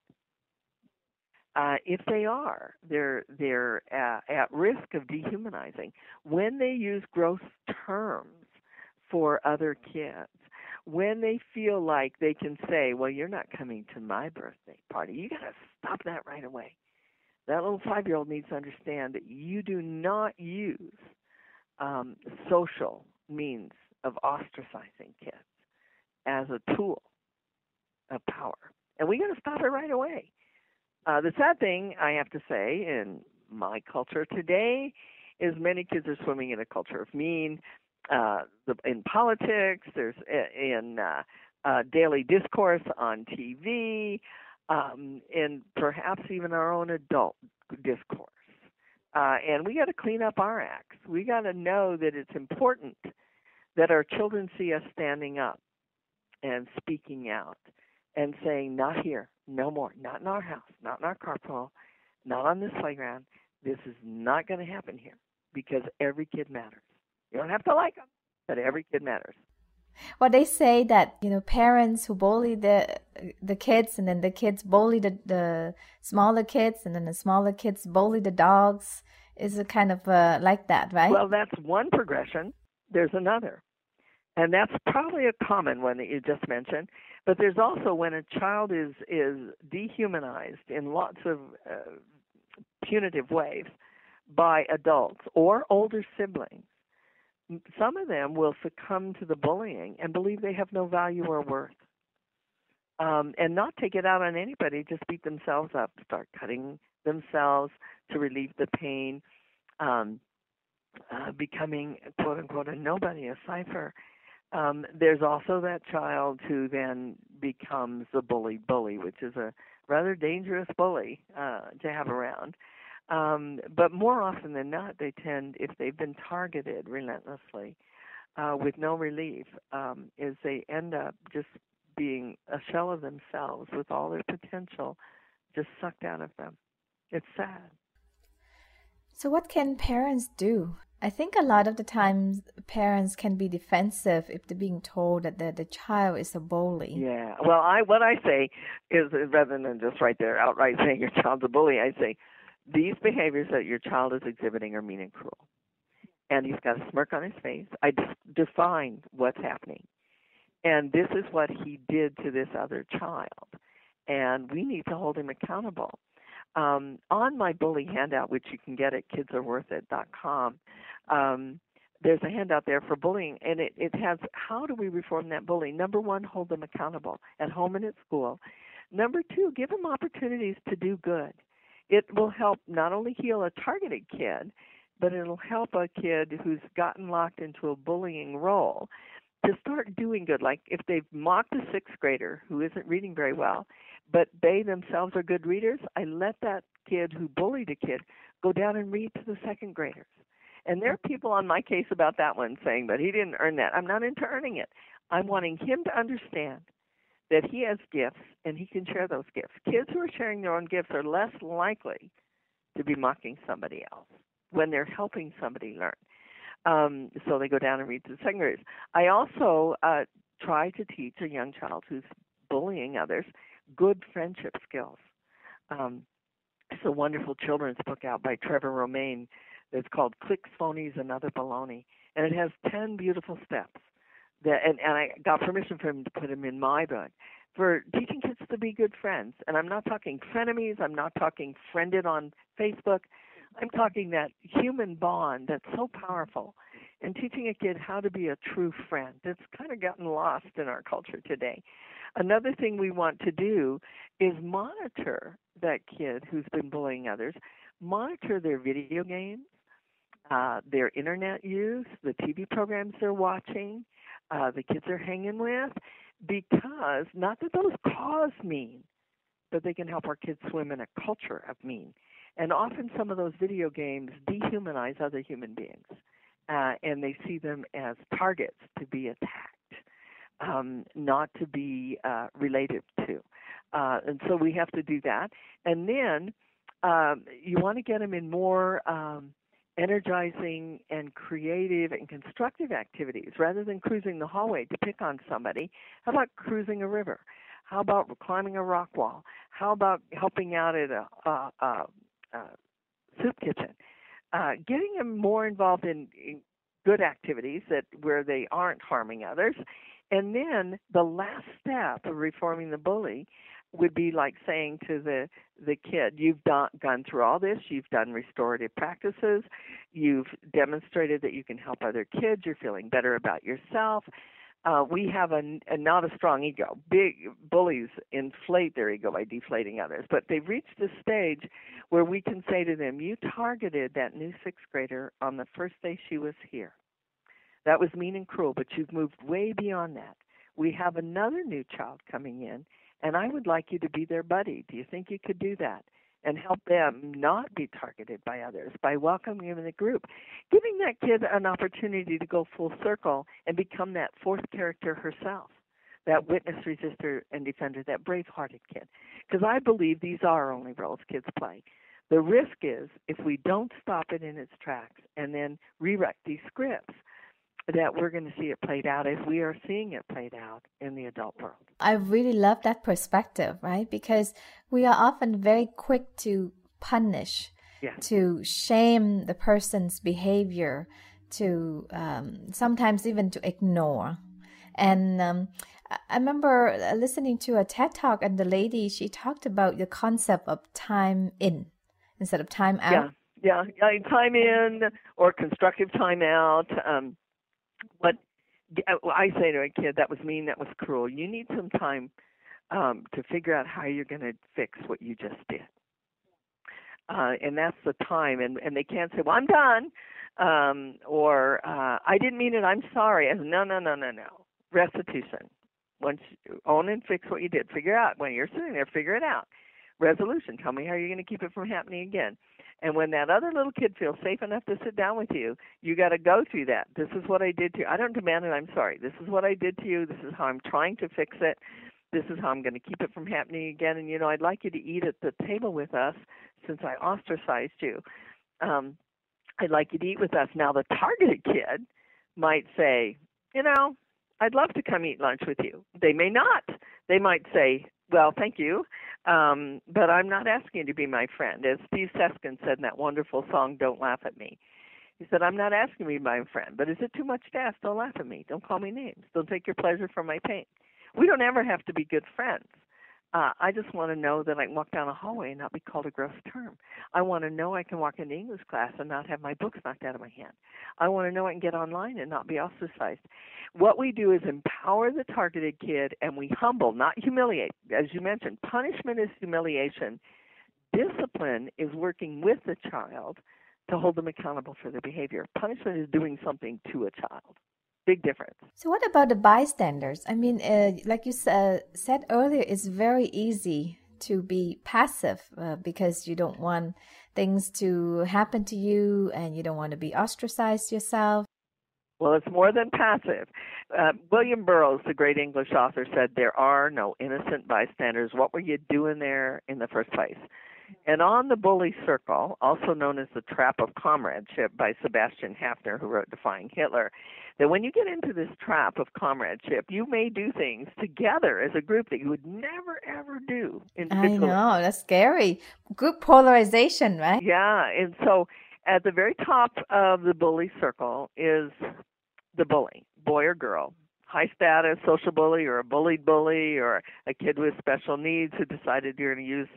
Uh, if they are, they're they're uh, at risk of dehumanizing. When they use gross terms for other kids, when they feel like they can say, well, you're not coming to my birthday party, you got to stop that right away. That little five-year-old needs to understand that you do not use um, social means of ostracizing kids as a tool of power. And we got to stop it right away. Uh, the sad thing, I have to say, in my culture today, is many kids are swimming in a culture of mean. Uh, the, in politics, there's in uh, uh, daily discourse on T V, um, and perhaps even our own adult discourse. Uh, and we got to clean up our acts. We got to know that it's important that our children see us standing up and speaking out and saying, not here, no more, not in our house, not in our carpool, not on this playground. This is not going to happen here, because every kid matters. You don't have to like them, but every kid matters. Well, they say that, you know, parents who bully the the kids, and then the kids bully the, the smaller kids, and then the smaller kids bully the dogs, is a kind of uh, like that, right? Well, that's one progression. There's another. And that's probably a common one that you just mentioned. But there's also when a child is, is dehumanized in lots of uh, punitive ways by adults or older siblings. Some of them will succumb to the bullying and believe they have no value or worth, um, and not take it out on anybody, just beat themselves up, start cutting themselves to relieve the pain, um, uh, becoming, quote-unquote, a nobody, a cipher. Um, there's also that child who then becomes the bully bully, which is a rather dangerous bully uh, to have around. Um, but more often than not, they tend, if they've been targeted relentlessly uh, with no relief, um, is they end up just being a shell of themselves with all their potential just sucked out of them. It's sad. So what can parents do? I think a lot of the times parents can be defensive if they're being told that the, the child is a bully. Yeah. Well, I what I say is, rather than just right there outright saying your child's a bully, I say, these behaviors that your child is exhibiting are mean and cruel. And he's got a smirk on his face. I de- define what's happening. And this is what he did to this other child. And we need to hold him accountable. Um, on my bully handout, which you can get at kids are worth it dot com, um, there's a handout there for bullying, and it, it has how do we reform that bully. Number one, hold them accountable at home and at school. Number two, give them opportunities to do good. It will help not only heal a targeted kid, but it'll help a kid who's gotten locked into a bullying role to start doing good. Like if they've mocked a sixth grader who isn't reading very well, but they themselves are good readers, I let that kid who bullied a kid go down and read to the second graders. And there are people on my case about that one saying, but he didn't earn that. I'm not into earning it. I'm wanting him to understand that he has gifts and he can share those gifts. Kids who are sharing their own gifts are less likely to be mocking somebody else when they're helping somebody learn. Um, so they go down and read to the second graders. I also uh, try to teach a young child who's bullying others good friendship skills. Um, it's a wonderful children's book out by Trevor Romaine that's called Clicks, Phonies, and Other Baloney. And it has ten beautiful steps. That, and, and I got permission from him to put them in my book for teaching kids to be good friends. And I'm not talking frenemies. I'm not talking friended on Facebook. I'm talking that human bond that's so powerful, and teaching a kid how to be a true friend. It's kind of gotten lost in our culture today. Another thing we want to do is monitor that kid who's been bullying others, monitor their video games, uh, their internet use, the T V programs they're watching, uh, the kids they're hanging with, because not that those cause mean, but they can help our kids swim in a culture of mean. And often some of those video games dehumanize other human beings. uh, and they see them as targets to be attacked, um, not to be uh, related to. Uh, and so we have to do that. And then um, you want to get them in more um, energizing and creative and constructive activities rather than cruising the hallway to pick on somebody. How about cruising a river? How about climbing a rock wall? How about helping out at a, a, a, a soup kitchen? Uh, getting them more involved in, in good activities that where they aren't harming others. And then the last step of reforming the bully would be like saying to the, the kid, you've done, gone through all this, you've done restorative practices, you've demonstrated that you can help other kids, you're feeling better about yourself. Uh, we have a, a not a strong ego. Big bullies inflate their ego by deflating others, but they've reached a stage where we can say to them, you targeted that new sixth grader on the first day she was here. That was mean and cruel, but you've moved way beyond that. We have another new child coming in, and I would like you to be their buddy. Do you think you could do that? And help them not be targeted by others by welcoming them in the group, giving that kid an opportunity to go full circle and become that fourth character herself, that witness, resistor, and defender, that brave-hearted kid. Because I believe these are only roles kids play. The risk is if we don't stop it in its tracks and then rewrite these scripts, that we're going to see it played out as we are seeing it played out in the adult world. I really love that perspective, right? Because we are often very quick to punish, yeah. to shame the person's behavior, to um, sometimes even to ignore. And um, I remember listening to a TED Talk, and the lady, she talked about the concept of time in instead of time out. Yeah, yeah, time in or constructive time out. Um, But I say to a kid, that was mean, that was cruel. You need some time um, to figure out how you're going to fix what you just did. Uh, and that's the time. And, and they can't say, well, I'm done. Um, or uh, I didn't mean it, I'm sorry. I said, no, no, no, no, no. Restitution. Once you own and fix what you did. Figure out. When you're sitting there, figure it out. Resolution. Tell me how you're going to keep it from happening again. And when that other little kid feels safe enough to sit down with you, you got to go through that. This is what I did to you. I don't demand it. I'm sorry. This is what I did to you. This is how I'm trying to fix it. This is how I'm going to keep it from happening again. And, you know, I'd like you to eat at the table with us since I ostracized you. Um, I'd like you to eat with us. Now, the targeted kid might say, you know, I'd love to come eat lunch with you. They may not. They might say, well, thank you, um, but I'm not asking you to be my friend. As Steve Seskin said in that wonderful song, Don't Laugh at Me. He said, I'm not asking you to be my friend, but is it too much to ask? Don't laugh at me. Don't call me names. Don't take your pleasure from my pain. We don't ever have to be good friends. Uh, I just want to know that I can walk down a hallway and not be called a gross term. I want to know I can walk into English class and not have my books knocked out of my hand. I want to know I can get online and not be ostracized. What we do is empower the targeted kid, and we humble, not humiliate. As you mentioned, punishment is humiliation. Discipline is working with the child to hold them accountable for their behavior. Punishment is doing something to a child. Big difference. So what about the bystanders? I mean, uh, like you uh, said earlier, it's very easy to be passive uh, because you don't want things to happen to you and you don't want to be ostracized yourself. Well, it's more than passive. Uh, William Burroughs, the great English author, said there are no innocent bystanders. What were you doing there in the first place? And on the bully circle, also known as the trap of comradeship by Sebastian Haffner, who wrote Defying Hitler, that when you get into this trap of comradeship, you may do things together as a group that you would never, ever do individually. I know, that's scary. Group polarization, right? Yeah, and so at the very top of the bully circle is the bully, boy or girl. High status social bully or a bullied bully or a kid with special needs who decided you're going to use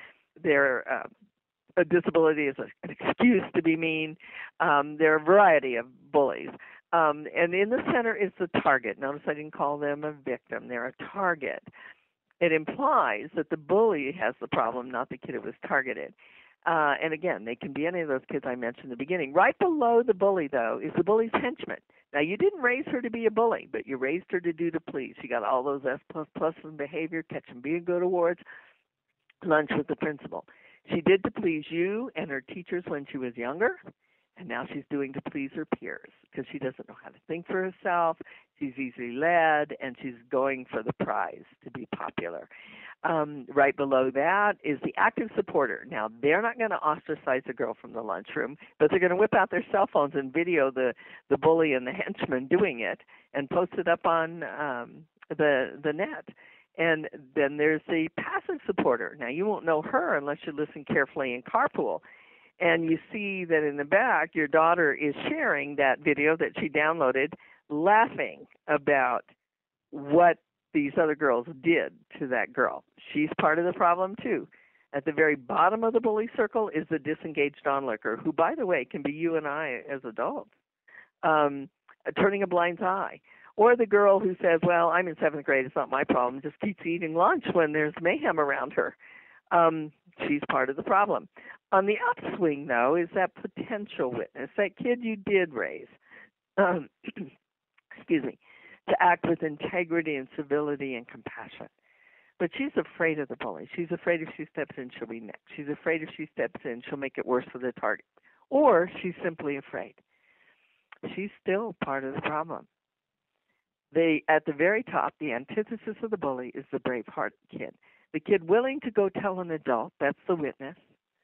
their uh, a disability as a, an excuse to be mean. Um, there are a variety of bullies. Um, and in the center is the target. Notice I didn't call them a victim. They're a target. It implies that the bully has the problem, not the kid who was targeted. Uh, and again, they can be any of those kids I mentioned in the beginning. Right below the bully, though, is the bully's henchman. Now, you didn't raise her to be a bully, but you raised her to do to please. She got all those S plus plus in behavior, catch and be good awards, lunch with the principal. She did to please you and her teachers when she was younger. And now she's doing to please her peers because she doesn't know how to think for herself. She's easily led, and she's going for the prize to be popular. Um, right below that is the active supporter. Now, they're not going to ostracize the girl from the lunchroom, but they're going to whip out their cell phones and video the, the bully and the henchman doing it and post it up on um, the the net. And then there's the passive supporter. Now, you won't know her unless you listen carefully in carpool. And you see that in the back, your daughter is sharing that video that she downloaded, laughing about what these other girls did to that girl. She's part of the problem, too. At the very bottom of the bully circle is the disengaged onlooker, who, by the way, can be you and I as adults, um, turning a blind eye. Or the girl who says, well, I'm in seventh grade, it's not my problem, just keeps eating lunch when there's mayhem around her. Um, she's part of the problem. On the upswing, though, is that potential witness, that kid you did raise, um, excuse me, to act with integrity and civility and compassion. But she's afraid of the bully. She's afraid if she steps in, she'll be next. She's afraid if she steps in, she'll make it worse for the target. Or she's simply afraid. She's still part of the problem. They, at the very top, the antithesis of the bully is the brave-hearted kid. The kid willing to go tell an adult, that's the witness.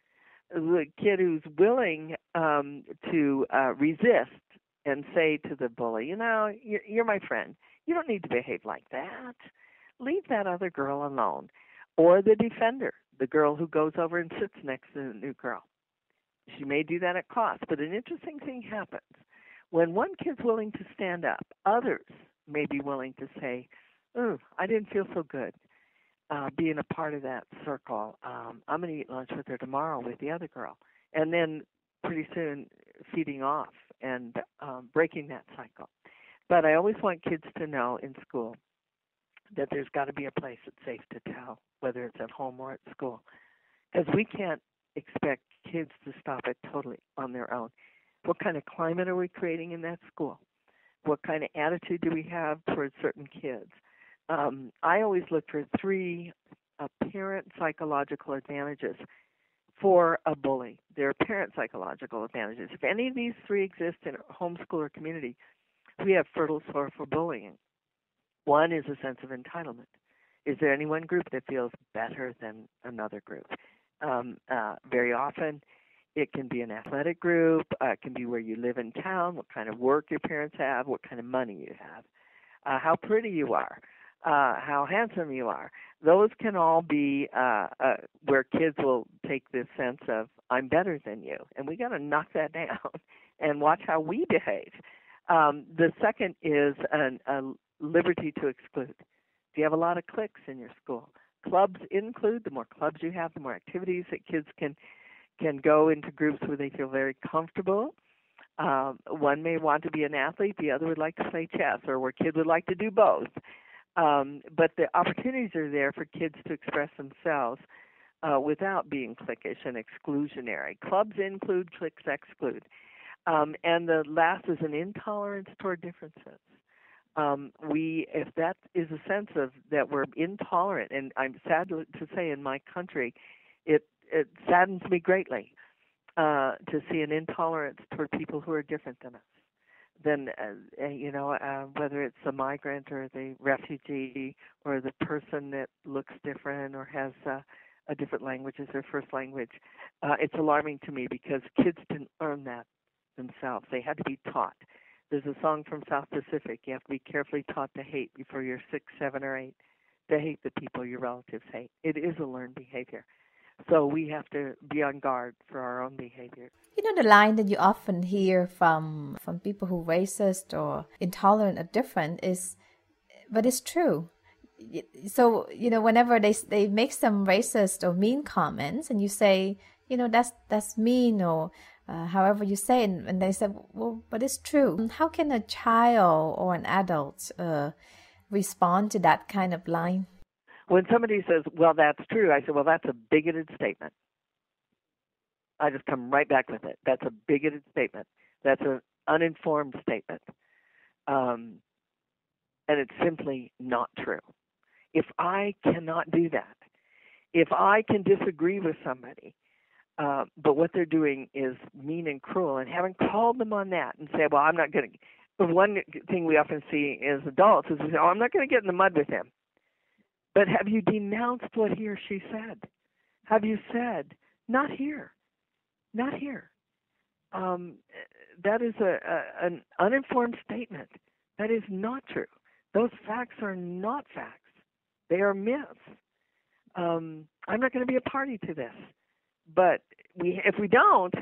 The kid who's willing um, to uh, resist and say to the bully, you know, you're, you're my friend. You don't need to behave like that. Leave that other girl alone. Or the defender, the girl who goes over and sits next to the new girl. She may do that at cost, but an interesting thing happens. When one kid's willing to stand up, others may be willing to say, oh, I didn't feel so good. Uh, being a part of that circle. Um, I'm going to eat lunch with her tomorrow with the other girl. And then pretty soon feeding off and um, breaking that cycle. But I always want kids to know in school that there's got to be a place that's safe to tell, whether it's at home or at school. Because we can't expect kids to stop it totally on their own. What kind of climate are we creating in that school? What kind of attitude do we have towards certain kids? Um, I always look for three apparent psychological advantages for a bully. There are apparent psychological advantages. If any of these three exist in a homeschool or community, we have fertile soil for bullying. One is a sense of entitlement. Is there any one group that feels better than another group? Um, uh, very often, it can be an athletic group. Uh, it can be where you live in town, what kind of work your parents have, what kind of money you have, uh, how pretty you are. Uh, how handsome you are. Those can all be uh, uh, where kids will take this sense of, I'm better than you. And we got to knock that down and watch how we behave. Um, the second is an, a liberty to exclude. Do you have a lot of cliques in your school? Clubs include. The more clubs you have, the more activities that kids can, can go into groups where they feel very comfortable. Um, one may want to be an athlete. The other would like to play chess, or where kids would like to do both. Um, but the opportunities are there for kids to express themselves uh, without being cliquish and exclusionary. Clubs include, cliques exclude. Um, and the last is an intolerance toward differences. Um, we, if that is a sense of that we're intolerant, and I'm sad to say in my country, it, it saddens me greatly uh, to see an intolerance toward people who are different than us. Then, uh, you know, uh, whether it's the migrant or the refugee or the person that looks different or has uh, a different language as their first language, uh, it's alarming to me because kids didn't learn that themselves. They had to be taught. There's a song from South Pacific, you have to be carefully taught to hate before you're six, seven, or eight, to hate the people your relatives hate. It is a learned behavior. So we have to be on guard for our own behavior. You know, the line that you often hear from from people who are racist or intolerant or different is, but it's true. So, you know, whenever they they make some racist or mean comments and you say, you know, that's that's mean or uh, however you say it, and they say, well, but it's true. How can a child or an adult uh, respond to that kind of line? When somebody says, well, that's true, I say, well, that's a bigoted statement. I just come right back with it. That's a bigoted statement. That's an uninformed statement. Um, and it's simply not true. If I cannot do that, if I can disagree with somebody Uh, but what they're doing is mean and cruel, and having called them on that and say, well, I'm not going to. The one thing we often see as adults is we say, oh, I'm not going to get in the mud with him. But have you denounced what he or she said? Have you said, not here, not here? Um, that is a, a, an uninformed statement. That is not true. Those facts are not facts. They are myths. Um, I'm not going to be a party to this. But we, if we don't,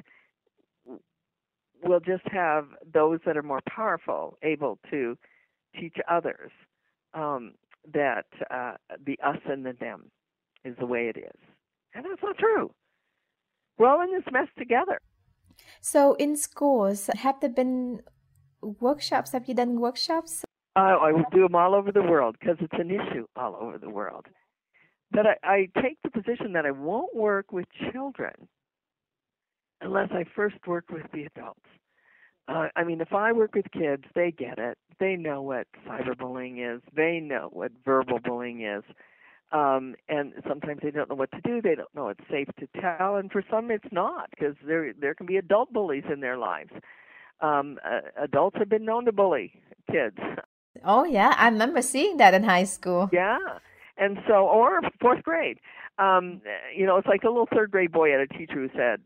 we'll just have those that are more powerful able to teach others um, that uh, the us and the them is the way it is. And that's not true. We're all in this mess together. So in schools, have there been workshops? Have you done workshops? Uh, I will do them all over the world because it's an issue all over the world. But I, I take the position that I won't work with children unless I first work with the adults. Uh, I mean, if I work with kids, they get it. They know what cyberbullying is. They know what verbal bullying is. Um, and sometimes they don't know what to do. They don't know it's safe to tell. And for some, it's not, because there there can be adult bullies in their lives. Um, uh, adults have been known to bully kids. Oh, yeah. I remember seeing that in high school. Yeah. And so, or fourth grade. Um, you know, it's like the little third grade boy had a teacher who said,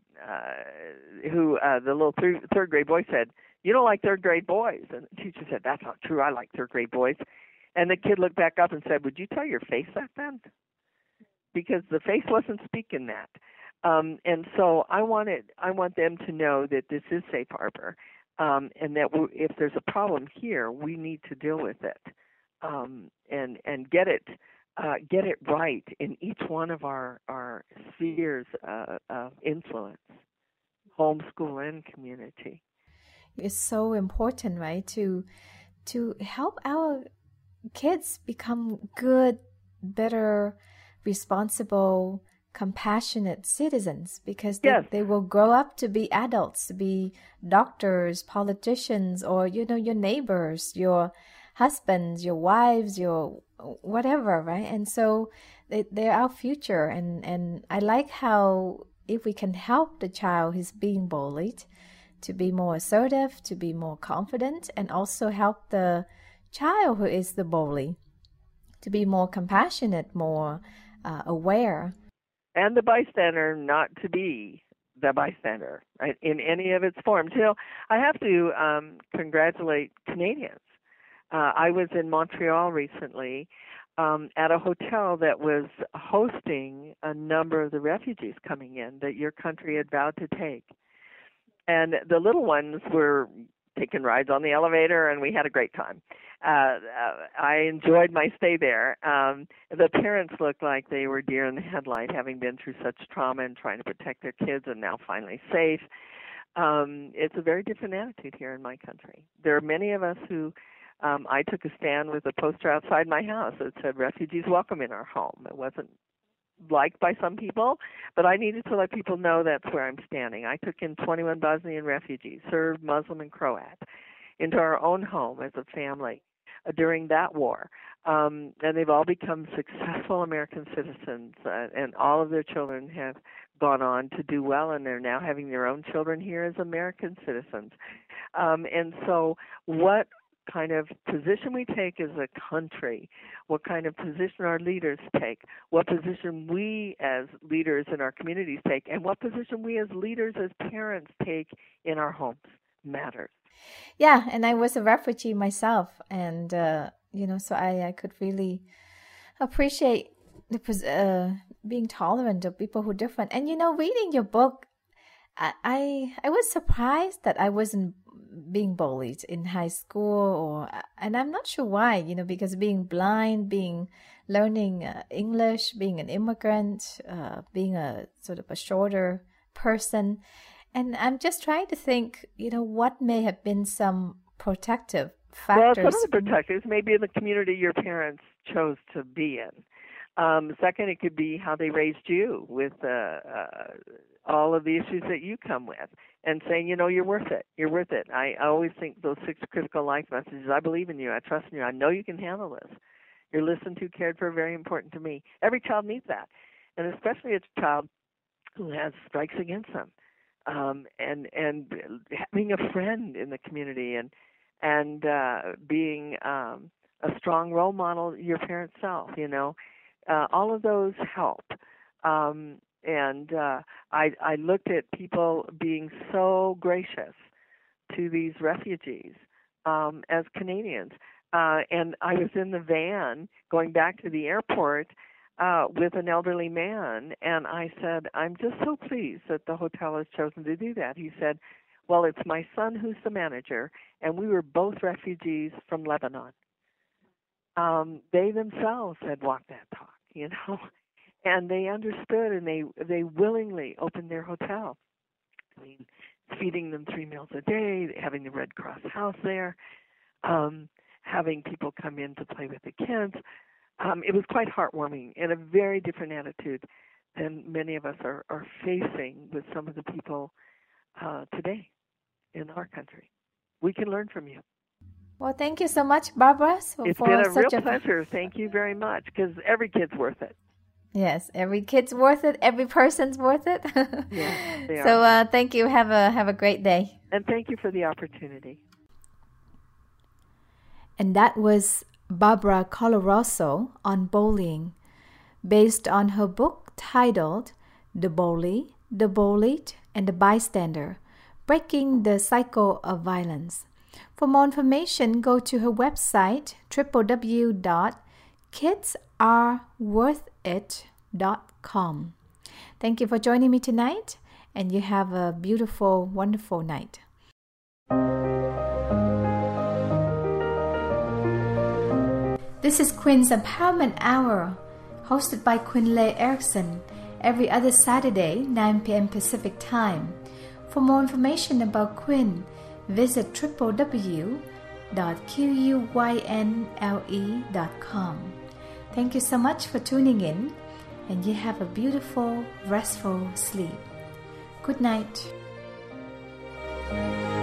uh, who, uh, the little third, third grade boy said, you don't like third grade boys. And the teacher said, that's not true. I like third grade boys. And the kid looked back up and said, would you tell your face that then? Because the face wasn't speaking that. Um, and so I wanted, I want them to know that this is safe harbor, um, and that we, if there's a problem here, we need to deal with it, um, and and get it, uh, get it right in each one of our our spheres uh, of influence, home, school, and community. It's so important, right, to to help our kids become good, better, responsible, compassionate citizens, because they, yes. they will grow up to be adults, to be doctors, politicians, or, you know, your neighbors, your husbands, your wives, your whatever, right? And so they, they're our future. And, and I like how if we can help the child who's being bullied to be more assertive, to be more confident, and also help the child who is the bully to be more compassionate, more uh, aware. And the bystander not to be the bystander, right, in any of its forms. You know, I have to um, congratulate Canadians. Uh, I was in Montreal recently um, at a hotel that was hosting a number of the refugees coming in that your country had vowed to take. And the little ones were taking rides on the elevator, and we had a great time. Uh, uh, I enjoyed my stay there. Um, the parents looked like they were deer in the headlight, having been through such trauma and trying to protect their kids and now finally safe. Um, it's a very different attitude here in my country. There are many of us who, um, I took a stand with a poster outside my house that said, refugees welcome in our home. It wasn't liked by some people, but I needed to let people know that's where I'm standing. I took in twenty-one Bosnian refugees, Serb, Muslim, and Croat, into our own home as a family uh, during that war. Um, and they've all become successful American citizens, uh, and all of their children have gone on to do well, and they're now having their own children here as American citizens. Um, and so what kind of position we take as a country, what kind of position our leaders take, what position we as leaders in our communities take, and what position we as leaders, as parents take in our homes matters. Yeah, and I was a refugee myself, and, uh, you know, so I, I could really appreciate the uh, being tolerant of people who are different. And, you know, reading your book, I, I I was surprised that I wasn't being bullied in high school, or and I'm not sure why, you know, because being blind, being learning uh, English, being an immigrant, uh, being a sort of a shorter person, and I'm just trying to think, you know, what may have been some protective factors. Well, some of the protectives may be in the community your parents chose to be in. Um, second, it could be how they raised you with uh, uh, all of the issues that you come with, and saying, you know, you're worth it. You're worth it. I, I always think those six critical life messages, I believe in you. I trust in you. I know you can handle this. You're listened to, cared for, very important to me. Every child needs that, and especially a child who has strikes against them, um, and and having a friend in the community, and and uh, being um, a strong role model your parent self. You know, uh, all of those help. Um, and uh, I I looked at people being so gracious to these refugees um, as Canadians. Uh, and I was in the van going back to the airport uh, with an elderly man, and I said, I'm just so pleased that the hotel has chosen to do that. He said, well, it's my son who's the manager, and we were both refugees from Lebanon. Um, they themselves had walked that talk, you know, and they understood, and they, they willingly opened their hotel. I mean, feeding them three meals a day, having the Red Cross house there, um, having people come in to play with the kids. Um, it was quite heartwarming and a very different attitude than many of us are, are facing with some of the people uh, today in our country. We can learn from you. Well, thank you so much, Barbara. So it's for been a such real a... pleasure. Thank you very much, because every kid's worth it. Yes, every kid's worth it. Every person's worth it. Yes, they are. So uh, thank you. Have a have a great day. And thank you for the opportunity. And that was Barbara Coloroso on bullying, based on her book titled The Bully, the Bullied, and the Bystander, Breaking the Cycle of Violence. For more information, go to her website, w w w dot kids are worth it dot com. Thank you for joining me tonight, and you have a beautiful, wonderful night. This is Quinn's Empowerment Hour, hosted by Quinlay Erickson, every other Saturday, nine p.m. Pacific Time. For more information about Quinn, visit w w w dot quynle dot com. Thank you so much for tuning in, and you have a beautiful, restful sleep. Good night.